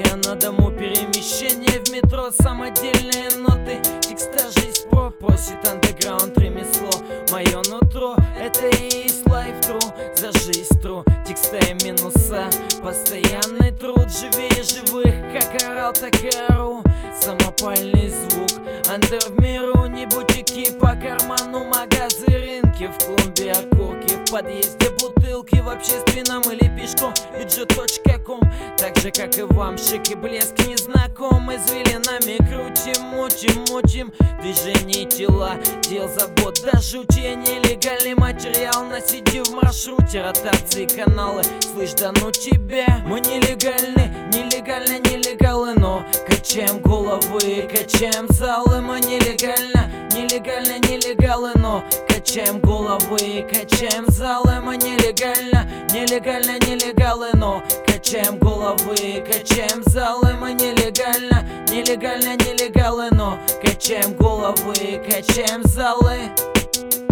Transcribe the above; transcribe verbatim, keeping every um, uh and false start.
Я на дому, перемещение в метро, самодельные ноты, текста жизнь про, просит андеграунд ремесло. Мое нутро, это и есть лайф тру, за жизнь тру, текста и минуса, постоянный труд, живее живых, как орал, так и ору. Самопальный звук, андер в миру, не бутики по карману, магазы, рынки, в клумбе окурки, в подъезде бутылки, в общественном или пешком, бюджет точка ком. Так же, как и вам, шик и блеск незнаком, извилинами крутим, мутим, мутим, движение тела, дел забот до жути. Нелегальный материал на сиди в маршруте, ротации каналы, слышь, да ну тебя. Мы нелегальны, нелегально, нелегалы, но качаем головы, качаем залы. Мы нелегально, нелегально, нелегалы, но качаем головы, качаем залы. Мы нелегально, нелегально, нелегалы, но качаем головы, качаем залы. Мы нелегально, нелегально, нелегалы, но качаем головы, качаем залы.